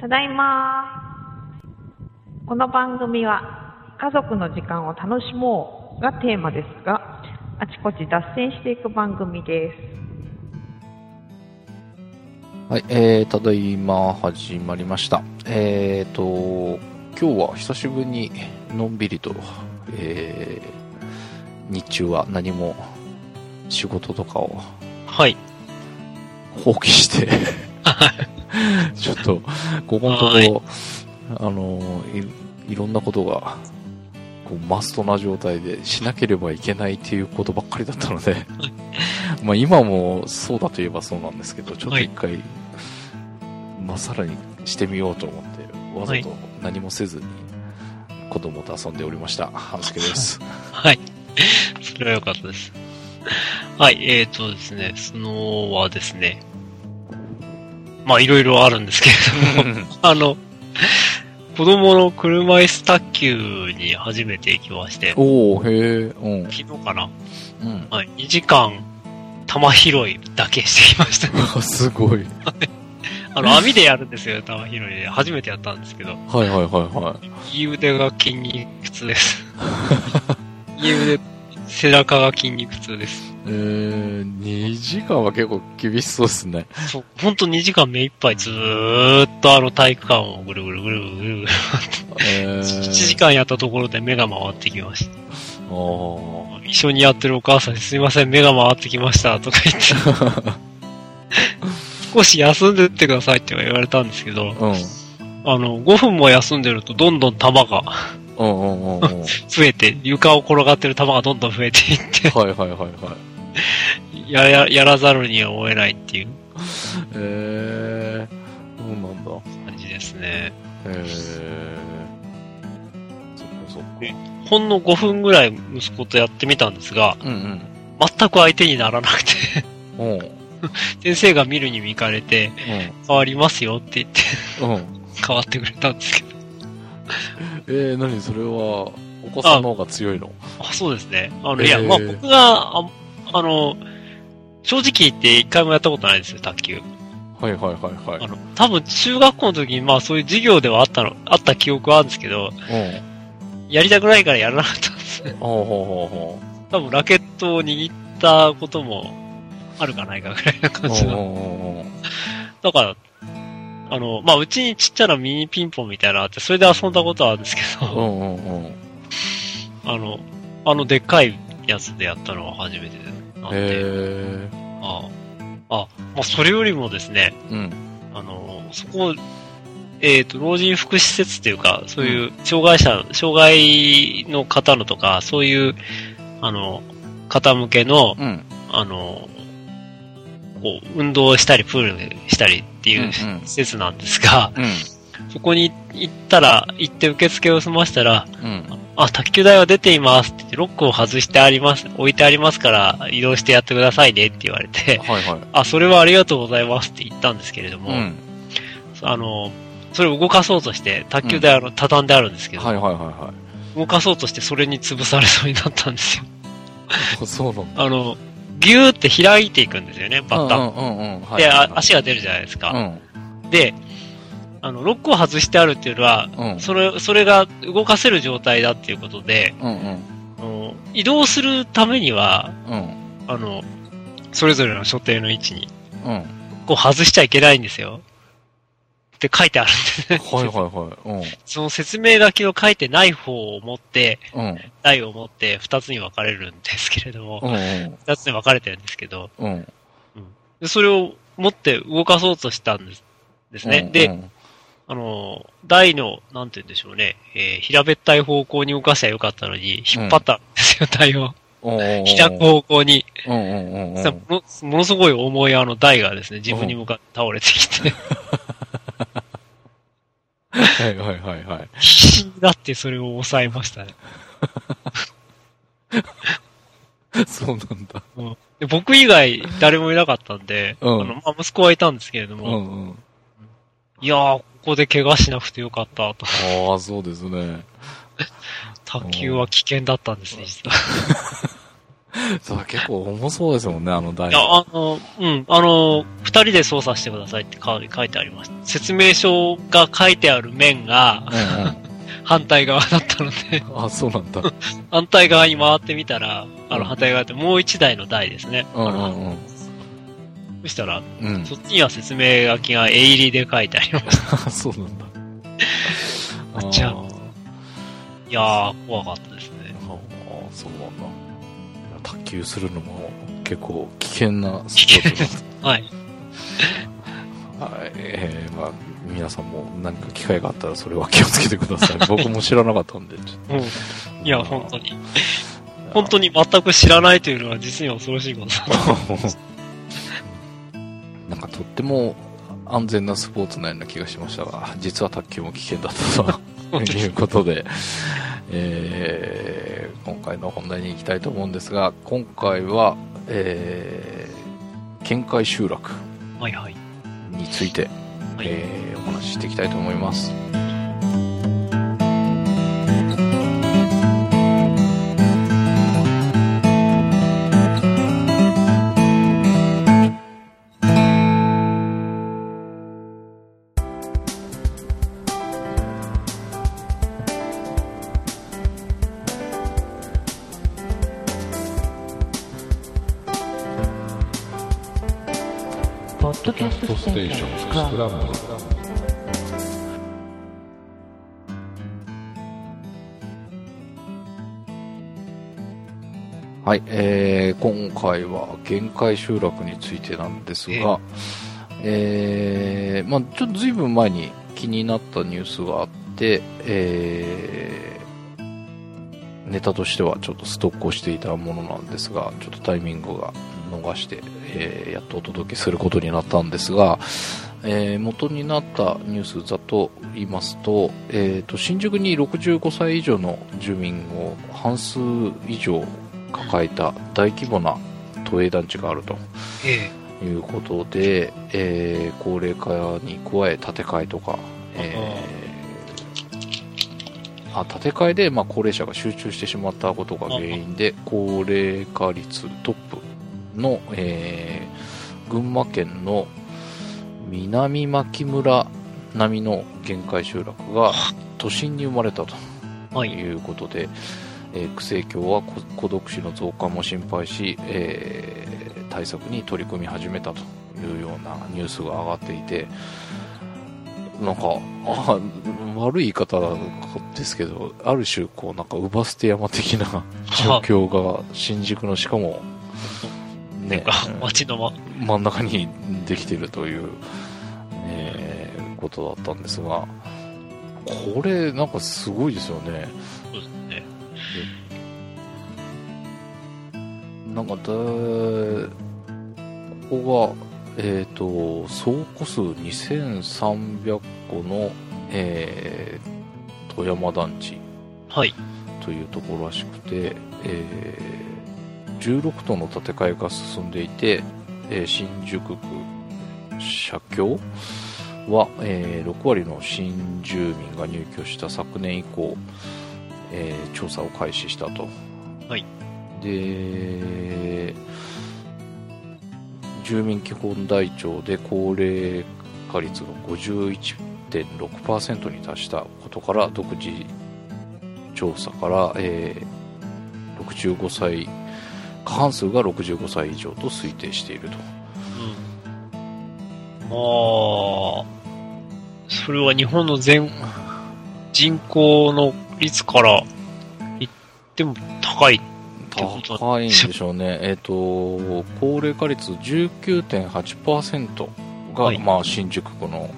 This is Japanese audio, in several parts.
ただいま。この番組は家族の時間を楽しもうがテーマですが、あちこち脱線していく番組です。 はい、ただいま始まりました。今日は久しぶりにのんびりと、日中は何も仕事とかを放棄してちょっとここのところいろんなことがこうマストな状態でしなければいけないっていうことばっかりだったのでまあ今もそうだといえばそうなんですけど、ちょっと一回、さらにしてみようと思ってわざと何もせずに子供と遊んでおりました。半助です。 はい。それは良かったです。はい、ですね、そのはですね、まあいろいろあるんですけれども、子供の車椅子卓球に初めて行きまして、 おー、へー、 昨日かな、はい、2時間球拾いだけしてきましたね。 すごい。 網でやるんですよ、球拾いで。初めてやったんですけど。 はいはいはいはい。 右腕が筋肉痛です。右腕、背中が筋肉痛です。 2時間は結構厳しそうですね。 そう、ほんと2時間目いっぱいずーっと体育館をぐるぐるぐるぐるぐる1時間やったところで目が回ってきました。一緒にやってるお母さんにすいません、目が回ってきましたとか言って。少し休んでってくださいって言われたんですけど、5分も休んでるとどんどん球が増えて、床を転がってる球がどんどん増えていって、 はいはいはいはい。 やらざるには追えないっていう。 そうなんだ。 感じですね。 そっかそっか。 ほんの5分ぐらい息子とやってみたんですが、全く相手にならなくて、先生が見るに見かれて、変わりますよって言って、変わってくれたんですけど。 何それは、お子さんの方が強いの？ そうですね。いや、まあ僕が、正直言って一回もやったことないですよ、卓球。 はいはいはいはい。 多分中学校の時にまあそういう授業ではあった記憶はあるんですけど、やりたくないからやらなかったんですね。多分ラケットを握ったこともあるかないかぐらいな感じの。だから、まあうちにちっちゃなミニピンポンみたいなのあって、それで遊んだことはあるんですけど、でっかいやつでやったのは初めてなんで、まあそれよりもですね、そこ、老人福祉施設っていうか、そういう障害の方のとか、そういう、方向けの、こう、運動したり、プールしたりっていう施設なんですが、そこに行って受付を済ましたら、卓球台は出ていますって言って、ロックを外して置いてありますから、移動してやってくださいねって言われて、それはありがとうございますって言ったんですけれども、それを動かそうとして、卓球台畳んであるんですけど、動かそうとしてそれに潰されそうになったんですよ。 そうなんだ。 ギューって開いていくんですよね、バッタン。で、足が出るじゃないですか。で、ロックを外してあるっていうのは、それが動かせる状態だっていうことで、移動するためには、それぞれの所定の位置に、こう外しちゃいけないんですよ。って書いてあるんですね。その説明書きの書いてない方を持って、台を持って二つに分かれるんですけれども、二つに分かれてるんですけど、でそれを持って動かそうとしたんですね。で、台の、なんて言うんでしょうね、平べったい方向に動かせばよかったのに、引っ張ったんですよ、台を。開く方向に。ものすごい重い台がですね、自分に向かって倒れてきて。必死になってそれを抑えましたね。 そうなんだ。 で僕以外誰もいなかったんで、息子はいたんですけれども、いやー、ここで怪我しなくてよかったと。 そうですね。 卓球は危険だったんですね、実は。 そう結構重そうですもんね、あの台。 いや、二人で操作してくださいって書いてありました。説明書が書いてある面が、反対側だったので。 あ、そうなんだ。 反対側に回ってみたら、反対側ってもう一台の台ですね。そしたら、そっちには説明書きが絵入りで書いてありました。 そうなんだ。 じゃあ、いやー、怖かったですね。 そうなんだ。卓球するのも結構危険なスポーツです。 はい。 はい、まあ、皆さんも何か機会があったらそれは気をつけてください。僕も知らなかったんで。 いや、本当に全く知らないというのは実に恐ろしいことだ。 なんかとっても安全なスポーツのような気がしましたが、実は卓球も危険だったということで、今回の本題に行きたいと思うんですが、今回は、見海集落について、お話ししていきたいと思います。 ポッドキャストステーションスクランブル。 はい、今回は限界集落についてなんですが、まあちょっとずいぶん前に気になったニュースがあって、ネタとしてはちょっとストックをしていたものなんですが、ちょっとタイミングが逃して、やっとお届けすることになったんですが、元になったニュースだと言いますと、新宿に65歳以上の住民を半数以上抱えた大規模な都営団地があるということで、高齢化に加え建て替えとか、建て替えで、高齢者が集中してしまったことが原因で高齢化率トップの、群馬県の南牧村並みの限界集落が都心に生まれたということで、区政協は孤独死の増加も心配し、対策に取り組み始めたというようなニュースが上がっていて、なんか悪い言い方ですけど、ある種こうなんか乳母捨て山的な状況が新宿のしかもね、 街の真ん中にできているという、ことだったんですが、これなんかすごいですよね。 そうですね。 なんかここが総戸数2300戸の、富山団地というところらしくて、16棟の建て替えが進んでいて、新宿区社協は、6割の新住民が入居した昨年以降、調査を開始したと。で、住民基本台帳で高齢化率が 51.6% に達したことから、独自調査から、65歳過半数が65歳以上と推定していると。 それは日本の全人口の率から言っても高いってこと高いんでしょうね。高齢化率 19.8% が、新宿区の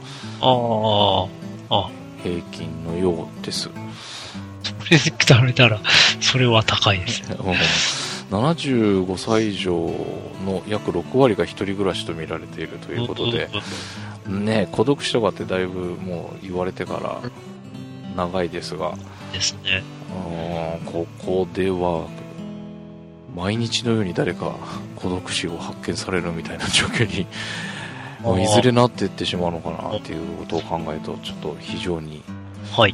平均のようです。 それで比べたらそれは高いですね。 75歳以上の約6割が一人暮らしと見られているということで、孤独死とかってだいぶもう言われてから長いですが、 ですね。 ここでは毎日のように誰か孤独死を発見されるみたいな状況にいずれなっていってしまうのかなっていうことを考えると、ちょっと非常に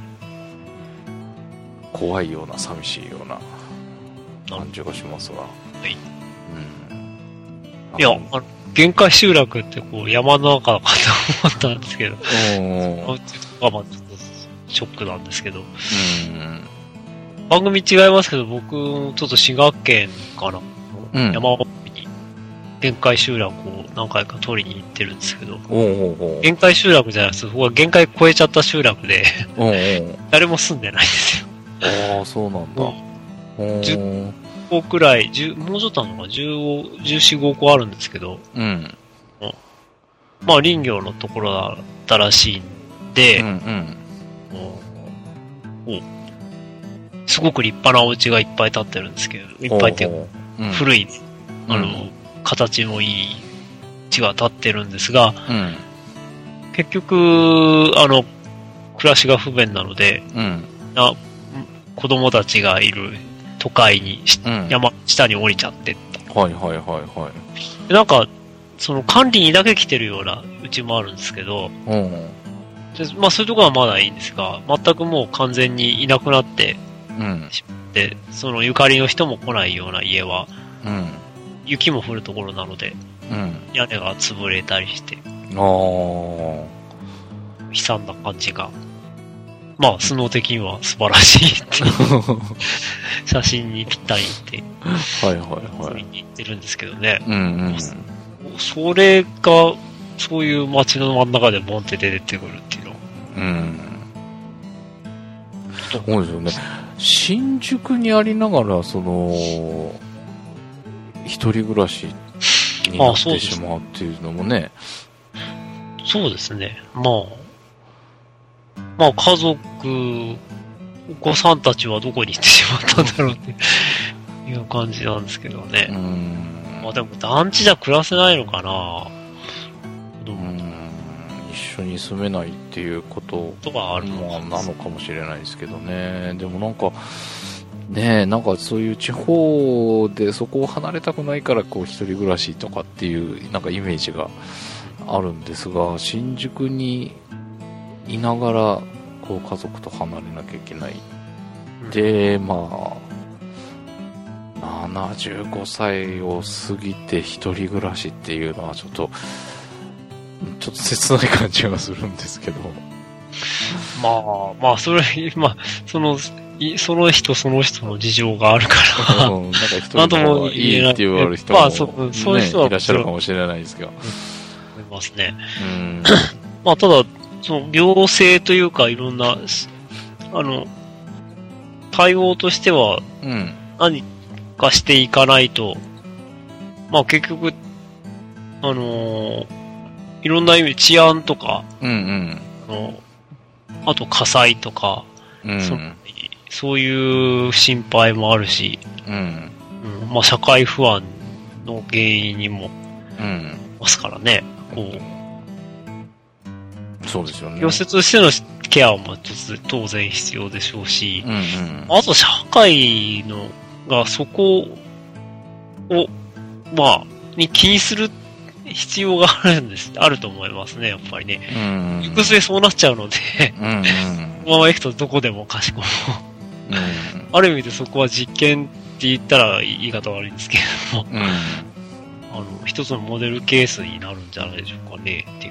怖いような寂しいような感じがしますが、 はい。いや、限界集落ってこう山の中かと思ったんですけど、まあちょっとショックなんですけど、番組違いますけど、僕、ちょっと滋賀県かな、山奥に限界集落を何回か取りに行ってるんですけど、限界集落じゃなくて、そこは限界超えちゃった集落で、誰も住んでないんですよ。 ああ、そうなんだ。 10個くらい、もうちょっとあるのかな、14、15個あるんですけど、まあ林業のところだったらしいんで、すごく立派なお家がいっぱい建ってるんですけど、いっぱいって古い、形もいい家が建ってるんですが、結局、暮らしが不便なので、子供たちがいる都会に、山下に降りちゃってった。なんか、その管理にだけ来てるようなうちもあるんですけど、まあそういうところはまだいいんですが、全くもう完全にいなくなって、で、そのゆかりの人も来ないような家は、雪も降るところなので、屋根が潰れたりして、悲惨な感じが、まあ、スノー的には素晴らしいっていう写真にぴったりって言ってるんですけどね。それが、そういう街の真ん中でボンって出てくるっていうの。 そうですよね。新宿にありながら、その、一人暮らしになってしまうっていうのもね。 そうですね。まあ家族、お子さんたちはどこに行ってしまったんだろうっていう感じなんですけどね。まあでも団地じゃ暮らせないのかな。 一緒に住めないっていうことがあるのなのかもしれないですけどね。でもなんかそういう地方でそこを離れたくないからこう一人暮らしとかっていうなんかイメージがあるんですが、新宿にいながらこう家族と離れなきゃいけない。で、まあ75歳を過ぎて一人暮らしっていうのはちょっと切ない感じがするんですけど。 まあそれその人その人の事情があるから、 なんか一人の方がいいって言われる人も、 そういう人はいらっしゃるかもしれないですけど。 思いますね。まあただその行政というかいろんな対応としては何かしていかないと、まあ結局いろんな意味治安とか、あと火災とか、そういう心配もあるし、まあ社会不安の原因にもますからね。 そうですよね。 行政としてのケアも当然必要でしょうし、あと社会がそこをに気にする必要があると思いますね、やっぱりね。行く末そうなっちゃうので、このまま行くとどこでもかしこも。ある意味でそこは実験って言ったら言い方悪いんですけれども、一つのモデルケースになるんじゃないでしょうかね、っていう。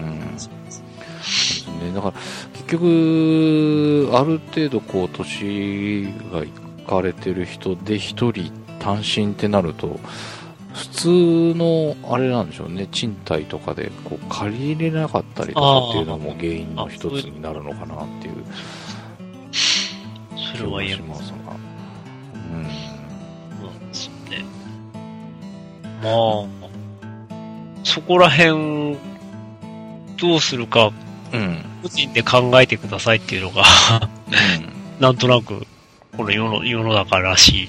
だから結局ある程度こう年がいかれてる人で一人単身ってなると普通のあれなんでしょうね、賃貸とかでこう借りれなかったりとかっていうのも原因の一つになるのかなっていう気がしますが、そうね。まあそこら辺どうするか、個人で考えてくださいっていうのがなんとなくこの世の中らしい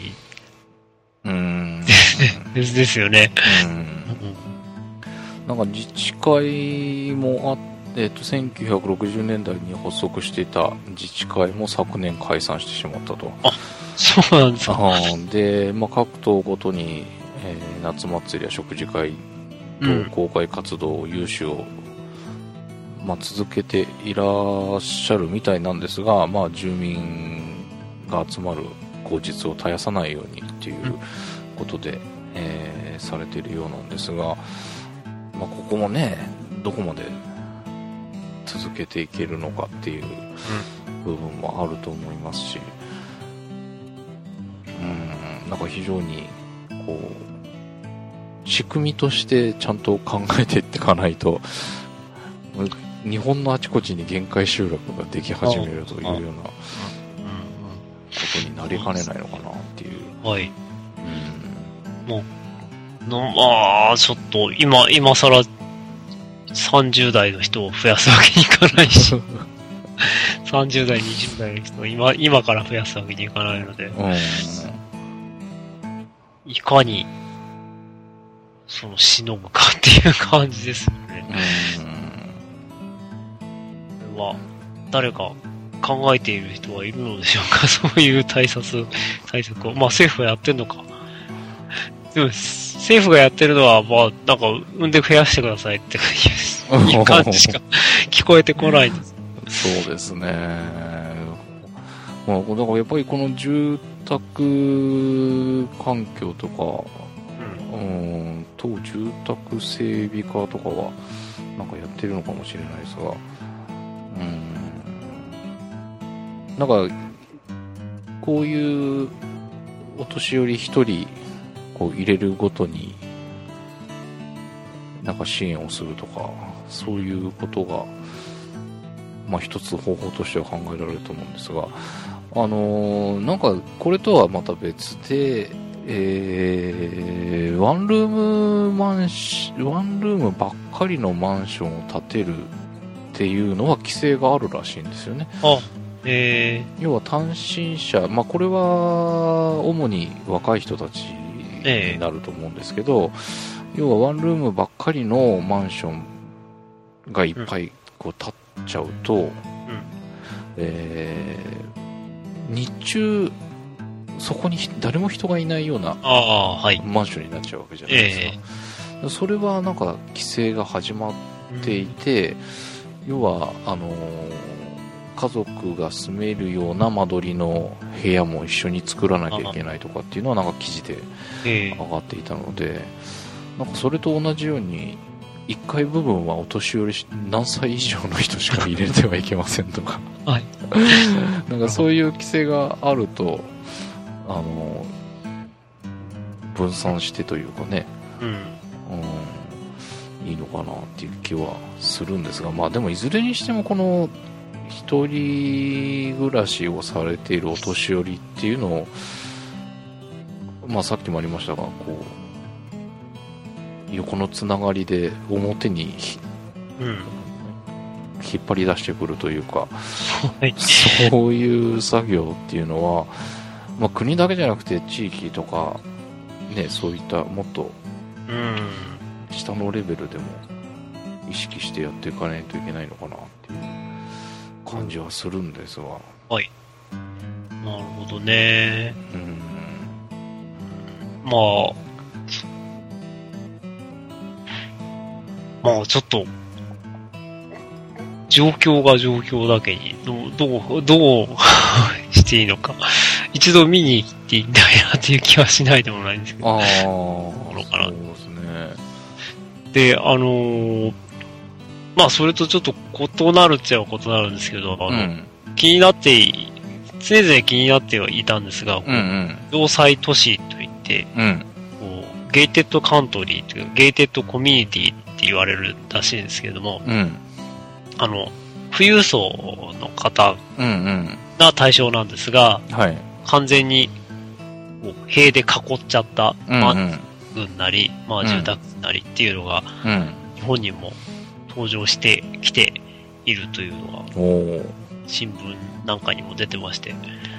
ですよね。 なんか自治会も1960年代に発足していた自治会も昨年解散してしまったと。 そうなんですか。 で、各党ごとに、夏祭りや食事会と公開活動、有志を続けていらっしゃるみたいなんですが、住民が集まる口実を絶やさないようにっていうことで、されているようなんですが、ここもね、どこまで続けていけるのかっていう部分もあると思いますし、なんか非常にこう仕組みとしてちゃんと考えていっていかないと、日本のあちこちに限界集落ができ始めるというようなことになりかねないのかなっていう。 はい。もうちょっと今更30代の人を増やすわけにいかないし30代20代の人を今から増やすわけにいかないので、いかにしのぐかっていう感じですよね。これは誰か考えている人はいるのでしょうか。そういう対策を。政府がやってんのか。でも政府がやってるのは、なんか、産んで増やしてくださいっていう感じしか聞こえてこないんです。 そうですね。だからやっぱりこの住宅環境とか、当住宅整備課とかは、なんかやってるのかもしれないですが、なんか、こういうお年寄り一人、こう入れるごとになんか支援をするとか、そういうことが一つ方法としては考えられると思うんですが、なんかこれとはまた別で、ワンルームばっかりのマンションを建てるっていうのは規制があるらしいんですよね。要は単身者、これは主に若い人たちになると思うんですけど、要はワンルームばっかりのマンションがいっぱいこう建っちゃうと、日中そこに誰も人がいないようなマンションになっちゃうわけじゃないですか。それはなんか規制が始まっていて、要は家族が住めるような間取りの部屋も一緒に作らなきゃいけないとかっていうのはなんか記事で上がっていたので、なんかそれと同じように1階部分はお年寄り何歳以上の人しか入れてはいけませんとかなんかそういう規制があると分散してというかね、いいのかなっていう気はするんですが、でもいずれにしてもこの一人暮らしをされているお年寄りっていうのを、さっきもありましたが、こう横のつながりで表に引っ張り出してくるというか、そういう作業っていうのは、国だけじゃなくて地域とかね、そういったもっと下のレベルでも意識してやっていかないといけないのかなっていう感じはするんですが。 はい。なるほどね。ちょっと状況が状況だけにどうしていいのか一度見に行っていいんだよなっていう気はしないでもないんですけど。そうですね。 で、それとちょっと異なるっちゃ異なるんですけど、気になって常々気になってはいたんですが、要塞都市といって、ゲーテッドカントリーというゲーテッドコミュニティって言われるらしいんですけれども、富裕層の方が対象なんですが、完全に塀で囲っちゃったマン群なり、住宅なりっていうのが、日本にも登場してきているというのが新聞なんかにも出てまして、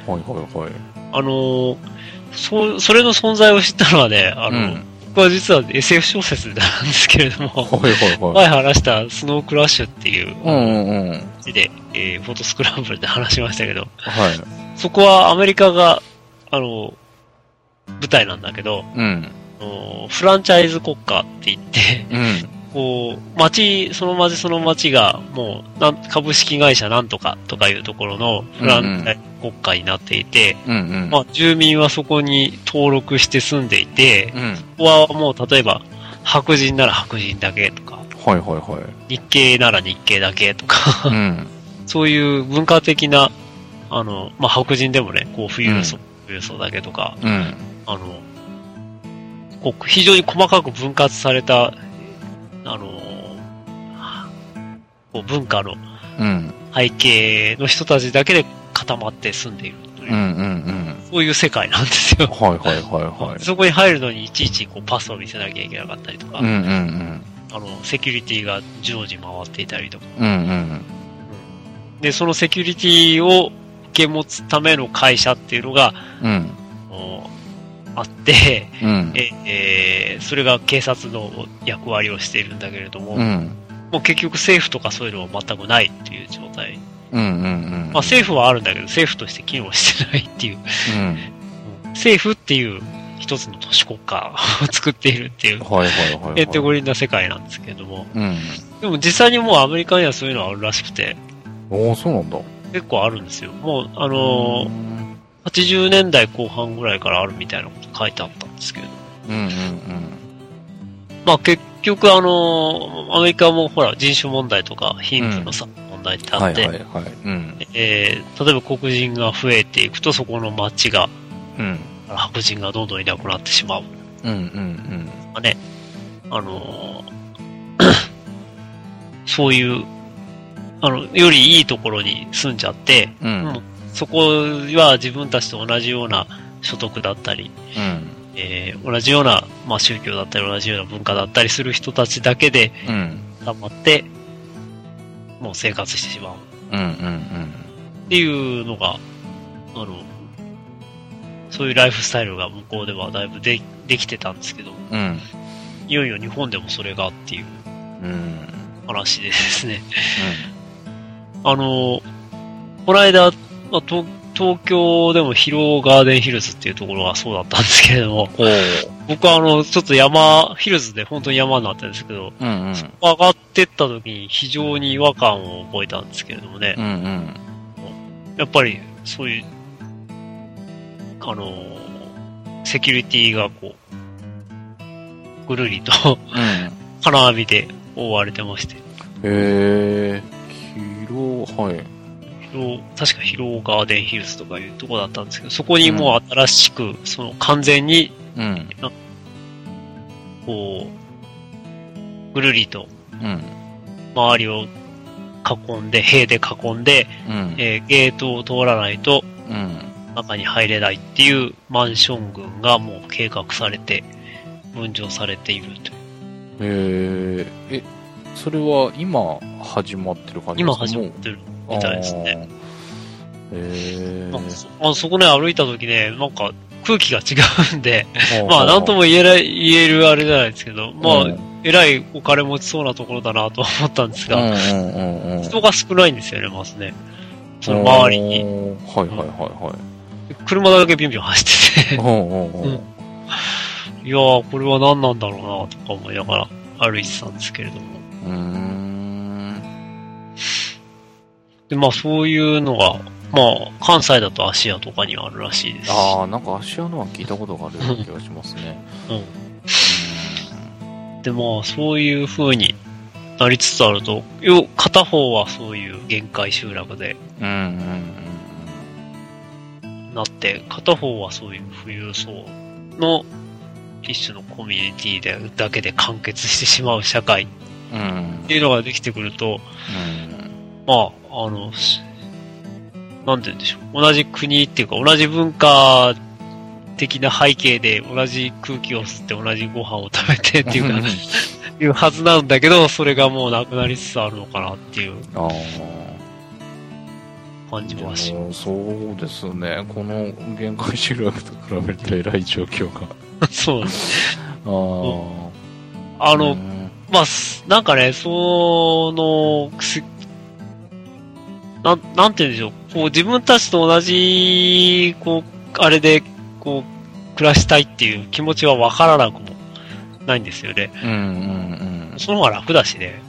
それの存在を知ったのはね、僕は実は SF 小説なんですけれども、前話したスノークラッシュっていうで、フォトスクランブルで話しましたけど、そこはアメリカが舞台なんだけど、フランチャイズ国家って言って、 こう、その町が、もう、株式会社なんとかとかいうところのフランチャイズ国家になっていて、まあ、住民はそこに登録して住んでいて、ここはもう、例えば、白人なら白人だけとか、日系なら日系だけとか、そういう文化的な、まあ、白人でもね、こう、富裕層だけとか、こう非常に細かく分割された、こう文化の背景の人たちだけで固まって住んでいるという、そういう世界なんですよ。そこに入るのにいちいちこうパスを見せなきゃいけなかったりとか、セキュリティが常時回っていたりとか、で、そのセキュリティを受け持つための会社っていうのが、あって、それが警察の役割をしているんだけれども、もう結局政府とかそういうのは全くないっていう状態。まあ政府はあるんだけど、政府として機能してないっていう。政府っていう一つの都市国家を作っているっていう、エンテゴリンな世界なんですけれども、でも実際にもうアメリカにはそういうのはあるらしくて。 そうなんだ。 結構あるんですよ。もう、80年代後半ぐらいからあるみたいなこと書いてあったんですけれども。まあ結局アメリカもほら人種問題とか貧富の差問題ってあって、例えば黒人が増えていくとそこの街が、白人がどんどんいなくなってしまう。ね、そういう、よりいいところに住んじゃって、そこは自分たちと同じような所得だったり、同じような、まあ、宗教だったり、同じような文化だったりする人たちだけで、頑張って、もう生活してしまう。っていうのが、そういうライフスタイルが向こうではだいぶできてたんですけど、いよいよ日本でもそれがっていう話でですね。この間、東京でも広尾ガーデンヒルズっていうところがそうだったんですけれども、僕はちょっとヒルズで本当に山になってるんですけど、そこ上がってった時に非常に違和感を覚えたんですけれどもね、やっぱりそういう、セキュリティがこう、ぐるりと、金網で覆われてまして。確か広尾ガーデンヒルズとかいうところだったんですけど、そこにもう新しく、完全に、こう、ぐるりと、周りを囲んで、塀で囲んで、ゲートを通らないと、中に入れないっていうマンション群がもう計画されて、分譲されているという。 それは今始まってる感じですか？ 今始まってるみたいですね。そこね、歩いた時ね、なんか空気が違うんで、まあなんとも言えるあれじゃないですけど、まあ、えらいお金持ちそうなところだなと思ったんですが、人が少ないんですよね、まずね。その周りに。車だけビュンビュン走ってて、いやー、これは何なんだろうなとか思いながら歩いてたんですけれども。で、まあそういうのが、まあ関西だと芦屋とかにはあるらしいですし。 なんか芦屋のは聞いたことがあるような気がしますね。 で、まあそういう風になりつつあると、片方はそういう限界集落で、なって、片方はそういう富裕層の一種のコミュニティだけで完結してしまう社会っていうのができてくると、まあ、なんて言うんでしょう。同じ国っていうか、同じ文化的な背景で同じ空気を吸って同じご飯を食べてっていうか、いうはずなんだけど、それがもうなくなりつつあるのかなっていう感じはします。 そうですね。この限界集落と比べると偉い状況が。 そうですね。まあ、なんかね、なんて言うんでしょう。こう、自分たちと同じ、こう、あれで、こう、暮らしたいっていう気持ちはわからなくもないんですよね。 その方が楽だしね。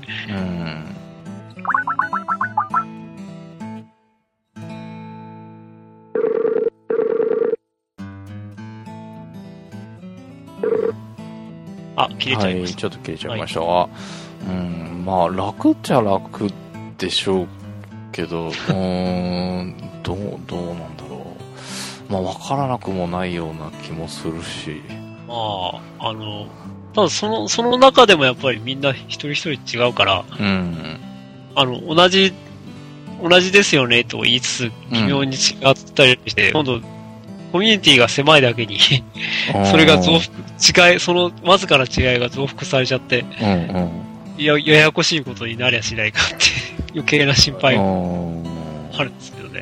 あ、切れちゃいました。 はい、ちょっと切れちゃいましたが、まあ、楽っちゃ楽でしょうけど、どうなんだろう。まあ、わからなくもないような気もするし。 まあ、ただその中でもやっぱりみんな一人一人違うから、同じですよねと言いつつ、微妙に違ったりして、今度、コミュニティが狭いだけにそれがそのわずかな違いが増幅されちゃって、ややこしいことになりゃしないかって余計な心配があるんですけどね。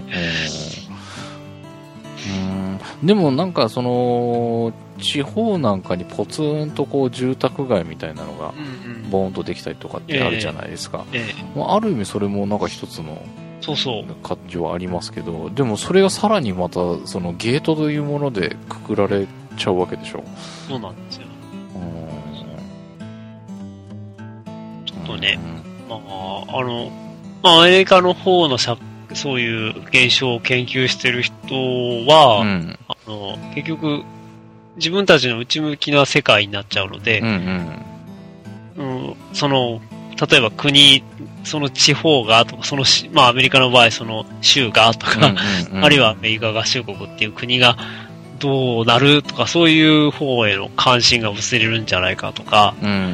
でもなんか地方なんかにポツンとこう住宅街みたいなのがボーンとできたりとかってあるじゃないですか。ある意味それもなんか一つの感情はありますけど、でもそれがさらにまたそのゲートというものでくくられちゃうわけでしょ。 そうなんですよ。ちょっとね、アメリカの方のそういう現象を研究してる人は、結局自分たちの内向きな世界になっちゃうので、例えばその地方がとか、アメリカの場合その州がとか、あるいはアメリカ合衆国っていう国がどうなるとか、そういう方への関心が薄れるんじゃないかとか、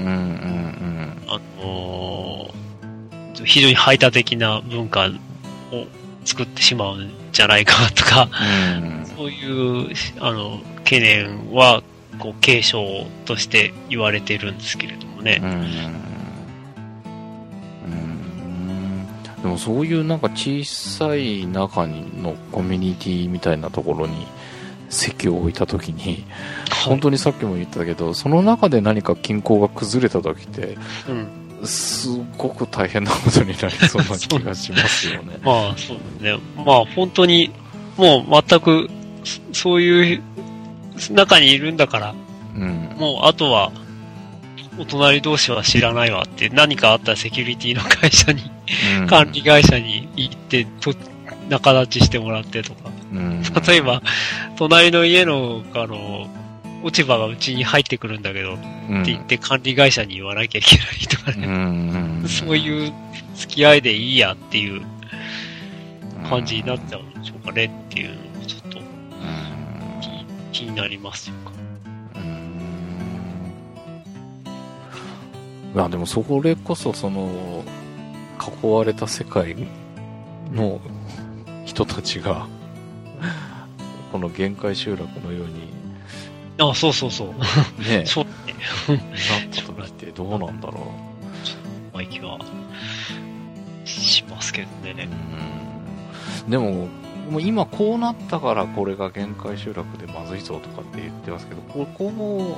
非常に排他的な文化を作ってしまうんじゃないかとか、そういう懸念は警鐘として言われてるんですけれどもね。 でもそういうなんか小さい中のコミュニティみたいなところに席を置いたときに、本当にさっきも言ったけど、その中で何か均衡が崩れたときって、すごく大変なことになりそうな気がしますよね。 まあそうですね。まあ本当にもう全くそういう中にいるんだから、もうあとはお隣同士は知らないわって、何かあったらセキュリティの会社に、管理会社に行って仲立ちしてもらってとか、例えば隣の家の落ち葉がうちに入ってくるんだけど、って言って管理会社に言わなきゃいけないとかね、そういう付き合いでいいやっていう感じになっちゃうんでしょうかねっていうのもちょっと気になりますよか。 まあでもそれこそ囲われた世界の人たちがこの限界集落のように、 そうそうそう。 ね、 そうね。なった時ってどうなんだろう。まあ、気はしますけどね。 でも今こうなったからこれが限界集落でまずいぞとかって言ってますけど、ここも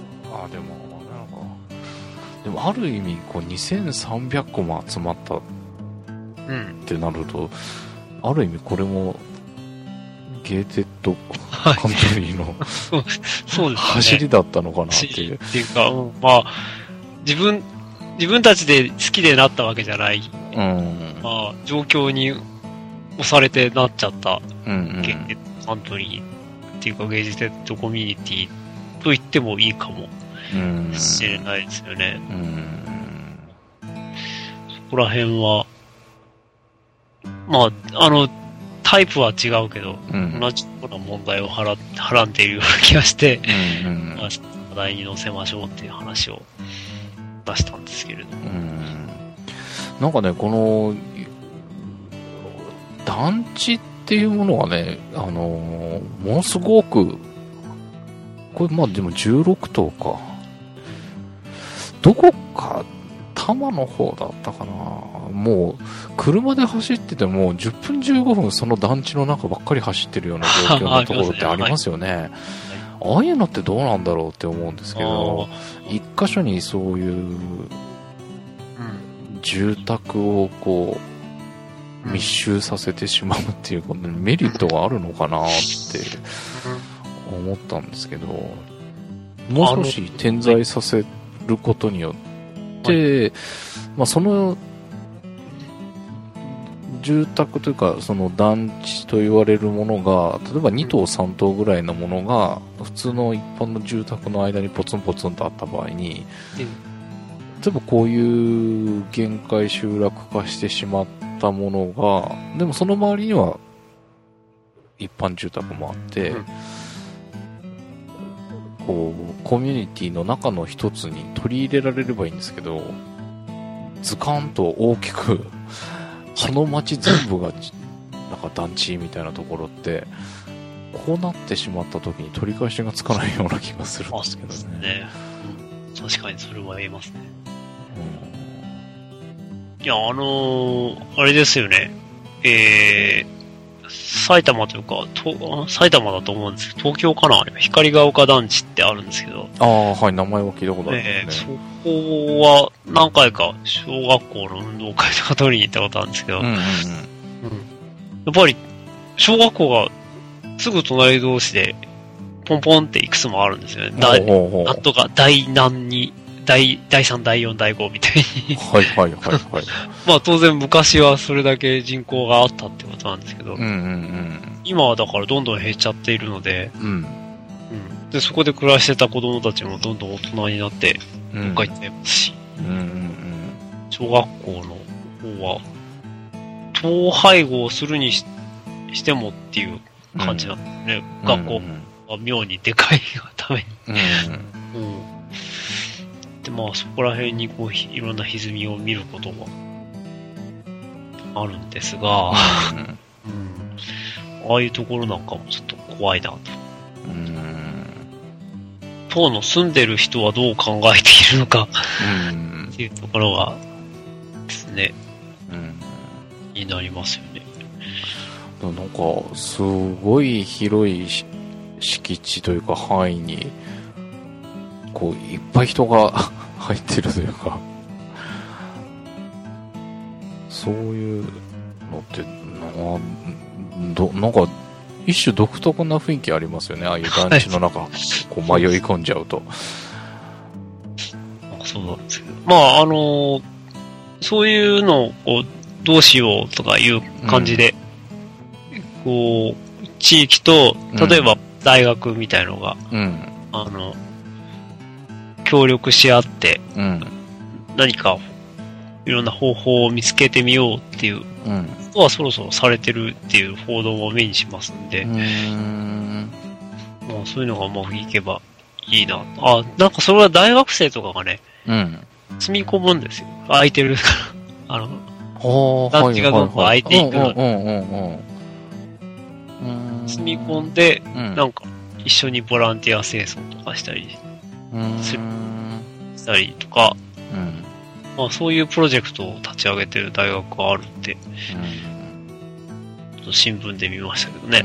でもある意味2300個も集まったってなると、ある意味これもゲーテッドカントリーのそうです、ね、走りだったのかなっていう。 っていうか、まあ自分たちで好きでなったわけじゃない。まあ状況に押されてなっちゃったゲーテッドカントリーっていうかゲーテッドコミュニティと言ってもいいかもしれないですよね。そこら辺はまあタイプは違うけど、同じような問題をはらんでいるような気がして、まあ、話題に載せましょうっていう話を出したんですけれども。 なんかね、この団地っていうものがね、ものすごく、これまあでも16棟か。どこか、多摩の方だったかな。もう、車で走ってても、10分15分その団地の中ばっかり走ってるような状況のところってありますよね。ああいうのってどうなんだろうって思うんですけど、一箇所にそういう、住宅をこう、密集させてしまうっていうことにメリットがあるのかなって思ったんですけど、もう少し点在させることによって、まあ、その住宅というかその団地と言われるものが例えば2棟3棟ぐらいのものが普通の一般の住宅の間にポツンポツンとあった場合に、例えばこういう限界集落化してしまったものがでもその周りには一般住宅もあって、こうコミュニティの中の一つに取り入れられればいいんですけど、ズカンと大きくその町全部がなんか団地みたいなところってこうなってしまった時に取り返しがつかないような気がするんですけどね。 そうですね。確かにそれは言えますね。いや、あれですよね。埼玉というか、埼玉だと思うんですけど、東京かな、光が丘団地ってあるんですけど。 ああ、はい、名前は聞いたことあるんですね。 そこは何回か小学校の運動会とか取りに行ったことあるんですけど、やっぱり小学校がすぐ隣同士でポンポンっていくつもあるんですよね。なんとか第何に、第3、第4、第5みたいに。 はいはいはいはい。 まあ当然昔はそれだけ人口があったってことなんですけど、今はだからどんどん減っちゃっているので、でそこで暮らしてた子供たちもどんどん大人になってどっか行ってますし、小学校の方は統廃合をするにしてもっていう感じなんですね。学校は妙にでかいがために。でまあそこら辺にこういろんな歪みを見ることがあるんですが、ああいうところなんかもちょっと怖いなと。当の住んでる人はどう考えているのかっていうところがですね、になりますよね。 なんかすごい広い敷地というか範囲にこういっぱい人が入ってるというか、そういうのってなんか一種独特な雰囲気ありますよね。ああいう団地の中、こう迷い込んじゃうと。 そうなんですけど、まあそういうのをこうどうしようとかいう感じで、こう地域と例えば大学みたいのが、協力し合って、何かいろんな方法を見つけてみようっていうことはそろそろされてるっていう報道を目にしますんで、まあ、そういうのがうまくいけばいいな。なんかそれは大学生とかがね、住み込むんですよ。空いてるから。団地がどんどん空いていくので。住み込んで、なんか一緒にボランティア清掃とかしたりとか、まあそういうプロジェクトを立ち上げてる大学があるって、ちょっと新聞で見ましたけどね。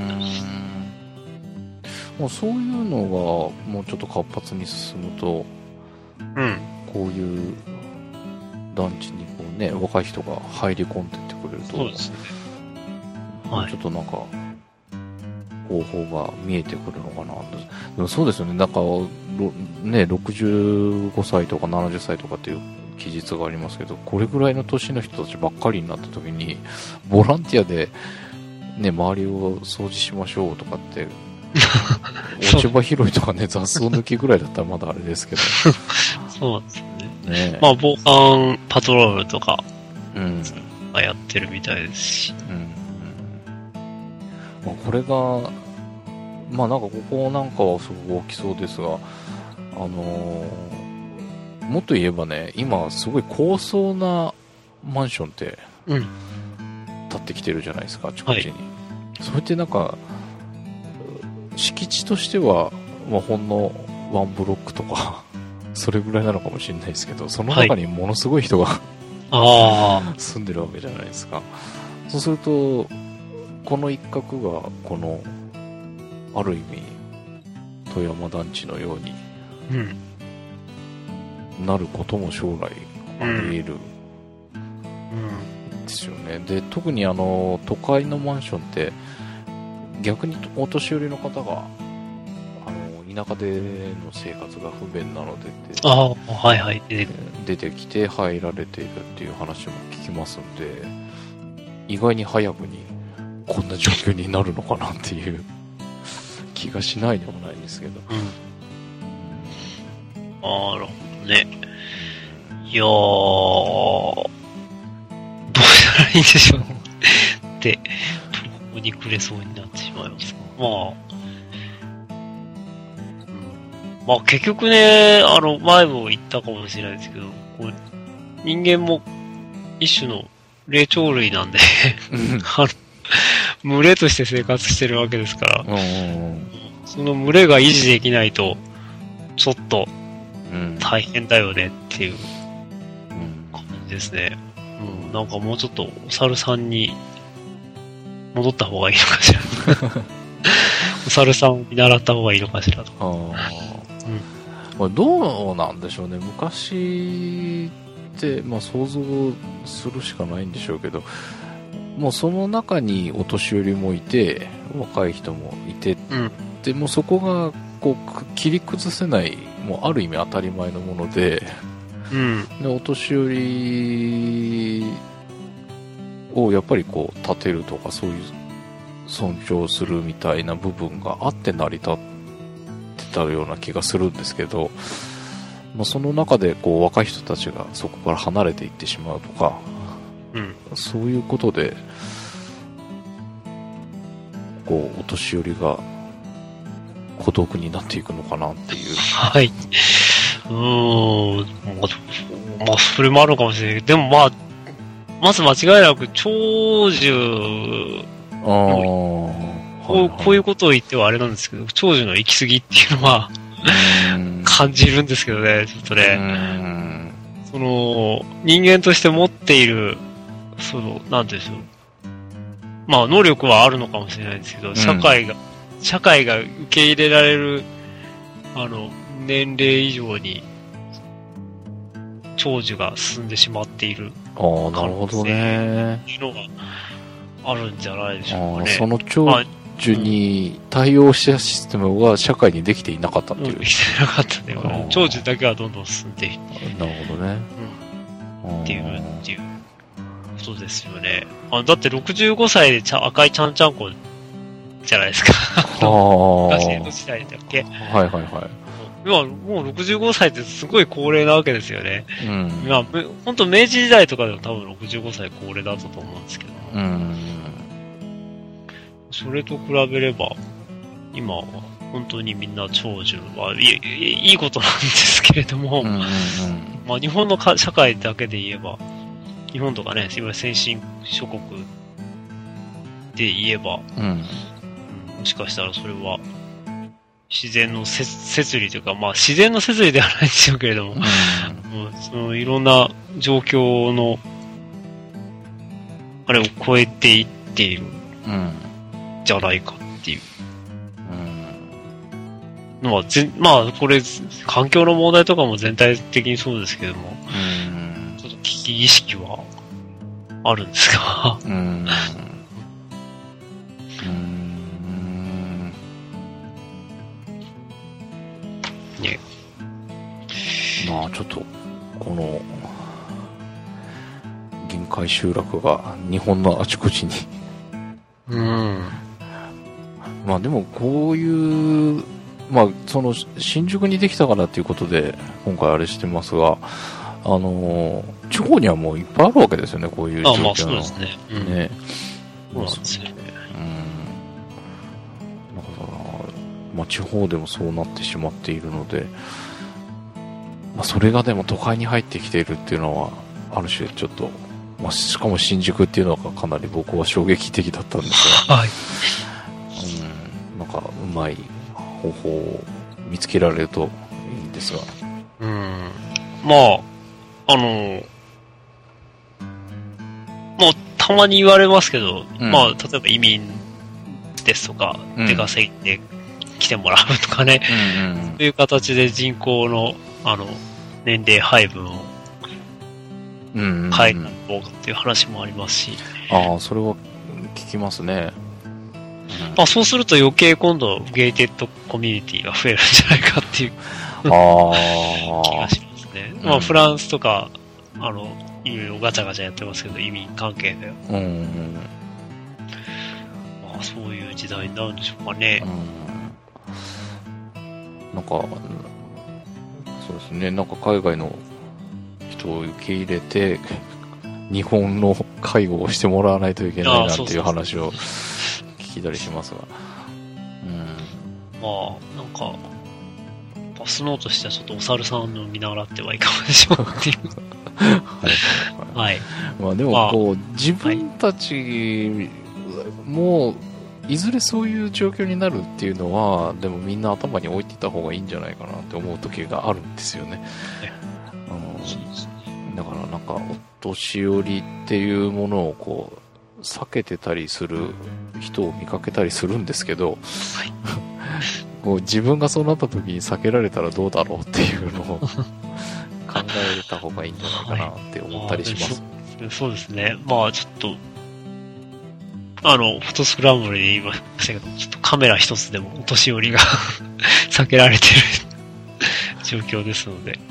もうそういうのがもうちょっと活発に進むと、こういう団地にこうね、若い人が入り込んでってくれると、 そうですね。 ちょっとなんか方法が見えてくるのかな。でもそうですよね。なんかね、65歳とか70歳とかっていう記述がありますけど、これぐらいの年の人たちばっかりになった時にボランティアでね、周りを掃除しましょうとかって落ち葉拾いとかね、雑草抜きぐらいだったらまだあれですけどそうなんですね。まあ防犯パトロールとか、やってるみたいですし、 まあ、これがまあなんかここなんかはすごく大きそうですが、もっと言えばね、今すごい高層なマンションって建ってきてるじゃないですか、あちこちに。それってなんか敷地としては、まあ、ほんのワンブロックとかそれぐらいなのかもしれないですけど、その中にものすごい人が住んでるわけじゃないですか。そうするとこの一角がこのある意味富山団地のようになることも将来あり得るですよね。で、特に都会のマンションって逆にお年寄りの方がい田舎での生活が不便なのでってはいはい出てきて入られているっていう話も聞きますんで、意外に早くにこんな状況になるのかなっていう気がしないでもないんですけど。 なるほどね。いやー、どうしたらいいんでしょうって途方に暮れそうになってしまいます。まあ結局ね、前も言ったかもしれないですけど、こう人間も一種の霊長類なんで群れとして生活してるわけですから、その群れが維持できないとちょっと大変だよねっていう感じですね。なんかもうちょっとお猿さんに戻った方がいいのかしらお猿さんを見習った方がいいのかしらとか。 どうなんでしょうね。昔って、想像するしかないんでしょうけど、もうその中にお年寄りもいて若い人もいて、でもうそこがこう切り崩せない、もうある意味当たり前のもので、でお年寄りをやっぱりこう立てるとか、そういう尊重するみたいな部分があって成り立ってたような気がするんですけど、その中でこう若い人たちがそこから離れていってしまうとか、そういうことでこうお年寄りが孤独になっていくのかなっていう。 はい。それもあるかもしれないけど、でもまず間違いなく長寿こういうことを言ってはあれなんですけど、長寿の行き過ぎっていうのは感じるんですけどね、ちょっとね。その、人間として持っている、なんていうんでしょう。能力はあるのかもしれないですけど、社会が受け入れられる、年齢以上に、長寿が進んでしまっている。 なるほどね。 っていうのがあるんじゃないでしょうかね。 その長寿に対応したシステムが社会にできていなかったっていう。 できてなかったね。長寿だけはどんどん進んでいって。 なるほどね。 っていうことですよね。だって65歳で赤いちゃんちゃんこじゃないですか。昔の時代だっけ。 はいはいはい。 今もう65歳ってすごい高齢なわけですよね。本当明治時代とかでも多分65歳高齢だったと思うんですけど。それと比べれば、今は本当にみんな長寿はいいことなんですけれども、日本の社会だけで言えば、日本とかね、いわゆる先進諸国で言えば、もしかしたらそれは自然の摂理というか、自然の摂理ではないんでしょうけれども、そのいろんな状況のあれを超えていっているじゃないかっていうのはこれ環境の問題とかも全体的にそうですけども、ちょっと危機意識はあるんですがね。 ちょっとこの限界集落が日本のあちこちにでもこういうその新宿にできたからっていうことで今回あれしてますが、地方にはもういっぱいあるわけですよね、こういう状況の。 そうですね。そうなんですよね。 だから地方でもそうなってしまっているので、それがでも都会に入ってきているっていうのはある種ちょっと、しかも新宿っていうのがかなり僕は衝撃的だったんですが、なんかうまい方法を見つけられるといいんですが。 たまに言われますけど、例えば移民ですとか、出稼ぎで来てもらうとかね、そういう形で人口の、年齢配分を変えた方がっていう話もありますし。 それは聞きますね。 まあそうすると余計今度ゲイテッドコミュニティが増えるんじゃないかっていう気がしますね。まあフランスとか、いろいろガチャガチャやってますけど、移民関係で。まあそういう時代になるんでしょうかね。 なんか、そうですね、なんか海外の人を受け入れて、日本の介護をしてもらわないといけないなんていう話を聞いたりしますが。 まあ、なんか、バスノーとしてはちょっとお猿さんの見習ってはいかがでしょうっていう。はい。 まあでも、こう、自分たちも、いずれそういう状況になるっていうのは、でもみんな頭に置いていた方がいいんじゃないかなって思う時があるんですよね。だからなんか、お年寄りっていうものをこう、避けてたりする人を見かけたりするんですけど、こう自分がそうなった時に避けられたらどうだろうっていうのを考えた方がいいんじゃないかなって思ったりします。 そうですね。まあちょっと、フォトスクランブルで言いましたけど、ちょっとカメラ一つでもお年寄りが避けられてる状況ですので。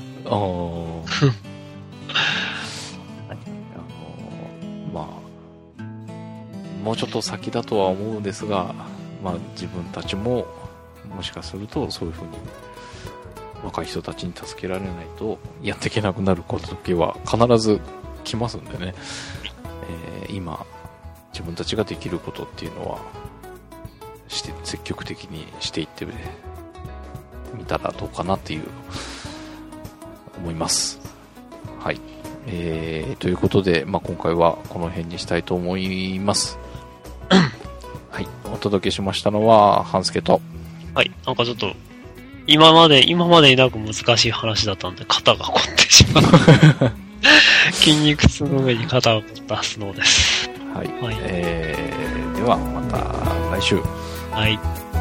まあ、もうちょっと先だとは思うんですが、まあ自分たちも、もしかするとそういうふうに若い人たちに助けられないとやっていけなくなる時は必ず来ますんでね、今自分たちができることっていうのは積極的にしていってみたらどうかなっていう思います。はい、ということで、まあ、今回はこの辺にしたいと思いますはい、お届けしましたのは半助と、 はい、なんかちょっと今までになく難しい話だったんで肩が凝ってしまう筋肉痛の上に肩が凝ったスノーです。 はい、ではまた来週。 はい。